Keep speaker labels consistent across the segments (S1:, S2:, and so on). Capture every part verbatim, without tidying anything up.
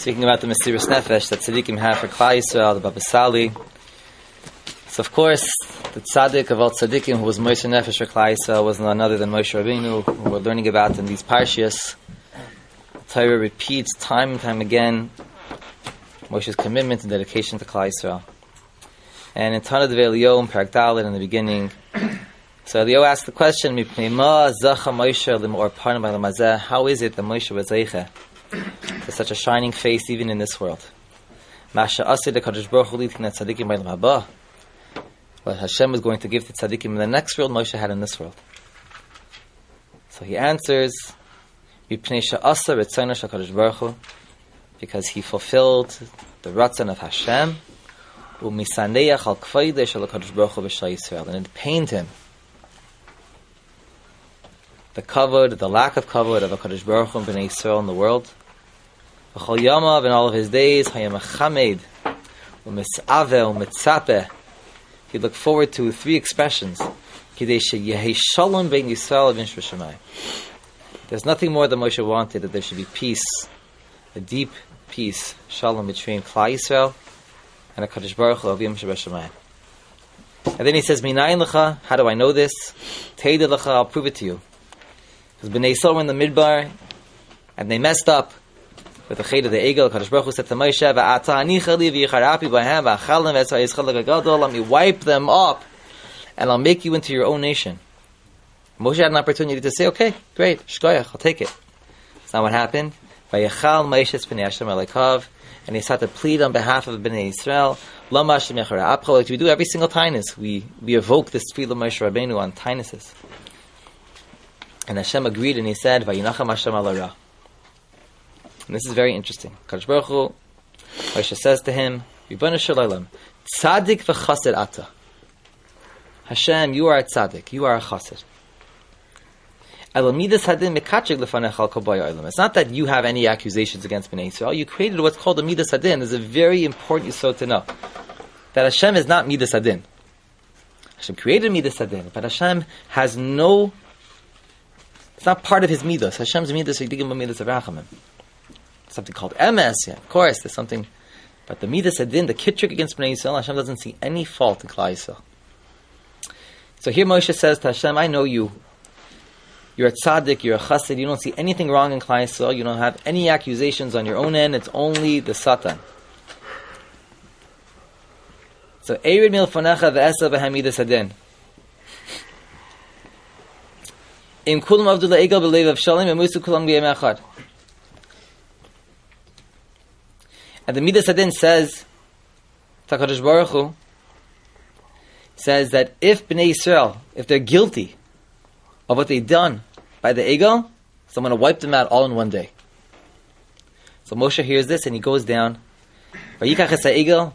S1: Speaking about the Mesiras Nefesh that Tzaddikim have for Klal Yisrael, the Baba Sali. So of course, the Tzaddik of all Tzaddikim who was Moshe Nefesh for Klal Yisrael was none other than Moshe Rabbeinu, who we're learning about in these Parshias. The Torah repeats time and time again Moshe's commitment and dedication to Klal Yisrael. And in Tana Devei Eliyahu in Parak Dalet in the beginning, so Eliyahu asked the question, Mipnei ma zacha Moshe limor parnam b'lamazeh, how is it that Moshe was zeicha to such a shining face even in this world? Masha asid HaKadosh Baruch Hu litin tzaddikim b'olam haba. What Hashem was going to give to tzaddikim in the next world, Moshe had in this world. So he answers, Mipnei she'asa ritzono shel HaKadosh Baruch Hu, because he fulfilled the ratzon of Hashem, u'misaneach al k'vayde shel HaKadosh Baruch Hu b'shal Yisrael, and it pained him the kavod, the lack of kavod of HaKadosh Baruch Hu and Bnei Yisrael in the world. V'chol yamav, in all of his days, hayam chamed, u'mis'ave, u'mitzapeh. He looked forward to three expressions. Kidei she'yehi shalom bein Yisrael v'in shv'shamayim. There's nothing more that Moshe wanted, that there should be peace, a deep peace, shalom between Klal Yisrael and HaKadosh Baruch Hu avim shebashamayim. And then he says, Minayin lecha, how do I know this? Teideh lecha, I'll prove it to you. Because Bnei Yisrael were in the Midbar, and they messed up with the Ched of the Egel. HaKadosh Baruch Hu said to Moshe, V'ata ani chali v'yicharapi b'hem v'achalem v'esar yischal l'gagadol, let me wipe them up, and I'll make you into your own nation. Moshe had an opportunity to say, okay, great, shkoyach, I'll take it. That's not what happened. V'yachal Moshe Bnei Hashem alekav, and he started to plead on behalf of Bnei Yisrael, Lama Hashem yachara apcha, like we do every single tainus. We we evoke this tefillah Moshe Rabbeinu on tainuses. And Hashem agreed, and he said, Vayinacham Hashem al hara. And this is very interesting. Kadosh Baruch Hu, Moshe says to him, Ribono shel olam, Tzadik v'chassid ata. Hashem, you are a tzaddik, you are a chassid. It's not that you have any accusations against Bnei Yisrael. You created what's called a midas hadin. There's a very important yisod to know that Hashem is not midas hadin. Hashem created midas hadin, but Hashem has no. It's not part of His midas. Hashem's midas are digim midas of rachamim. Something called emes. Yeah, of course, there's something, but the midas hadin, the kitrik against Bnei Yisrael, Hashem doesn't see any fault in Klal Yisrael. So here Moshe says to Hashem, I know you. You're a tzaddik, you're a chassid, you don't see anything wrong in Klal Yisrael, you don't have any accusations on your own end, it's only the Satan. So, Eirid milfonecha ve'esa v'hamidas hadin. Im kulam avdu la'egel b'leiv av shalim emusu kulam b'yem echad. And the midas hadin says, HaKadosh Baruch Hu says that if Bnei Yisrael, if they're guilty of what they've done by the Egel, so I'm going to wipe them out all in one day. So Moshe hears this and he goes down, and he makes a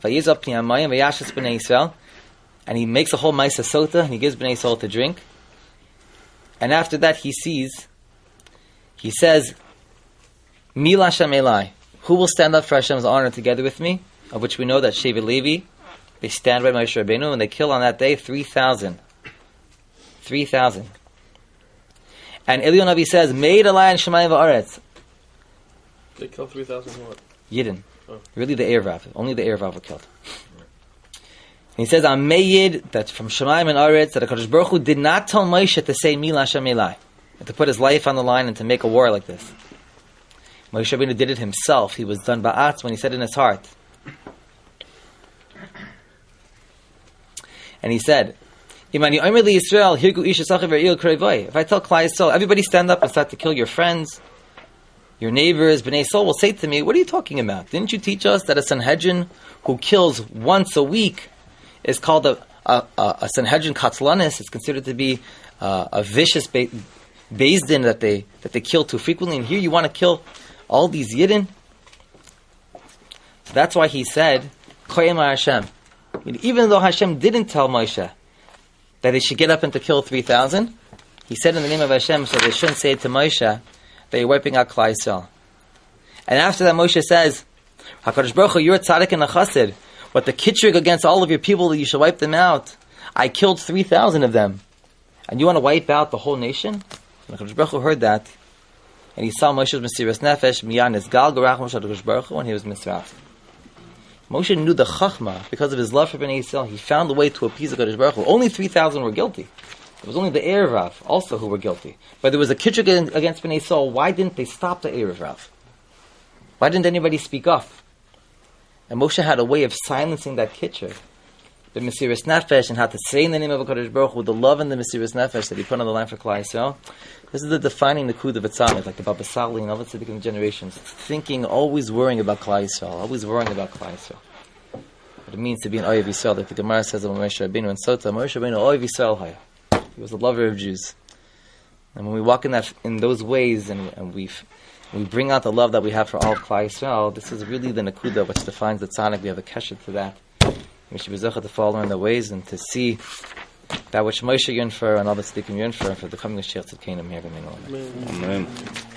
S1: whole Maisa Sota, and he gives Bnei Yisrael to drink. And after that he sees, he says, Mil Hashem Elai, who will stand up for Hashem's honor together with me? Of which we know that Shevet Levi, they stand by Moshe Rabbeinu, and they kill on that day three thousand. three thousand. And Eliyahu Navi says, Meid alai and Shemayim va'aretz.
S2: They killed three thousand what?
S1: Yidden.
S2: Oh.
S1: Really the Erev. Only the Erev were killed. Right. And he says, I'm Meid, that from Shemayim and Aretz, that HaKadosh Baruch Hu did not tell Moshe to say Mil Hashem Elai, and to put his life on the line and to make a war like this. Moshe Rabbeinu did it himself. He was done ba'atz when he said in his heart. And he said, If I tell Klal Yisrael, everybody stand up and start to kill your friends, your neighbors, Bnei Yisrael will say to me, what are you talking about? Didn't you teach us that a Sanhedrin who kills once a week is called a, a, a, a Sanhedrin Katzlanis? It's considered to be uh, a vicious be- Beis Din that they, that they kill too frequently. And here you want to kill all these Yidden? So that's why he said, Koyema Hashem. I mean, even though Hashem didn't tell Moshe that they should get up and to kill three thousand, he said in the name of Hashem, so they shouldn't say it to Moshe that you're wiping out Klal Yisrael. And after that Moshe says, HaKadosh Baruch Hu, you're a tzaddik and a chassid, but the kitrig against all of your people, that you should wipe them out. I killed three thousand of them, and you want to wipe out the whole nation? When HaKadosh Baruch Hu heard that, and he saw Moshe's Mesiras Nefesh, Miyan Nizgal Garach Moshe HaKadosh Baruch Hu, when he was Mitzraf. Moshe knew the Chachma, because of his love for Bnei Yisrael, he found a way to appease the Kadosh Baruch Hu. Only three thousand were guilty. It was only the Erev Rav also who were guilty. But there was a kitchug against Bnei Yisrael. Why didn't they stop the Erev Rav? Why didn't anybody speak up? And Moshe had a way of silencing that kitchug, the Mesiras Nefesh, and how to say in the name of HaKadosh Baruch Hu, the love and the Mesiras Nefesh that he put on the line for Klal Yisrael. This is the defining Nikud of Tzaddik, like the Baba Sali and all the Tzaddikim generations. Thinking, always worrying about Klal Yisrael, always worrying about Klal Yisrael. What it means to be an Oyev Yisrael, like the Gemara says of Moshe Rabbeinu and Sota, Moshe Rabbeinu Oyev Yisrael Haya. He was a lover of Jews. And when we walk in that in those ways, and, and we we bring out the love that we have for all of Klal Yisrael, this is really the Nakuda which defines the Tzaddik. We have a keshet to that. We should be zochet to follow in the ways and to see that which Moshe yearned for and all the Tzaddikim yearned for, for the coming of Mashiach Tzidkenu here. Amen.
S3: Amen.